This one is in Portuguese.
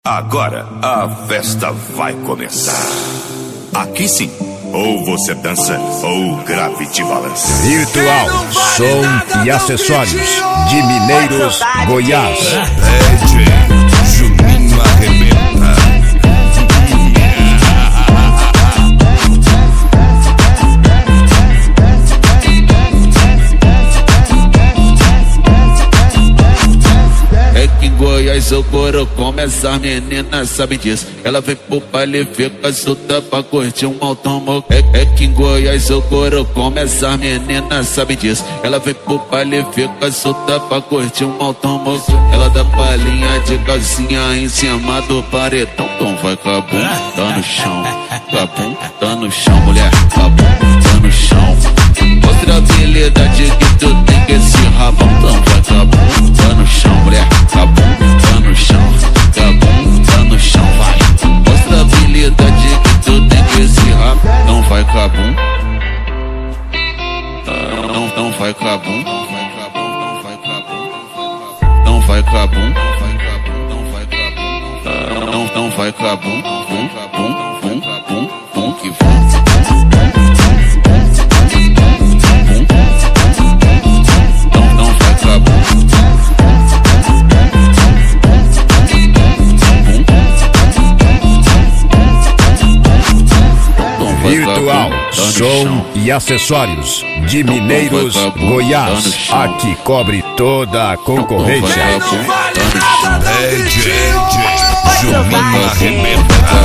Agora a festa vai começar. Aqui sim, ou você dança ou o grafite balança. Virtual, som e acessórios de Mineiros, Goiás. DJ Juninho arrebenta. É que em Goiás o coro começa, as meninas sabem disso. Ela vem pro baile, fica solta pra curtir um automóvel. É que em Goiás o coro começa, as meninas sabem disso. Ela vem pro baile, fica solta pra curtir um automóvel. Ela dá palhinha de calcinha em cima do paredão. Então vai cabum, tá no chão. Cabum, tá no chão, mulher. Cabum, tá no chão. Mostra a habilidade que tu tem que esse rabão. Então vai cabum, tá no chão, mulher. Cabum, tá no chão. Cabum, tá no chão, vai. Mostra a habilidade que tu tem que esse rabão. Não vai cabum. Não vai cabum. Não vai cabum. Não vai cabum. Não vai cabum. Bum, bum, bum, bum, bum, que bum. Virtual, som e acessórios de Mineiros, Goiás. Aqui cobre toda a concorrência. DJ Juninho arrebenta.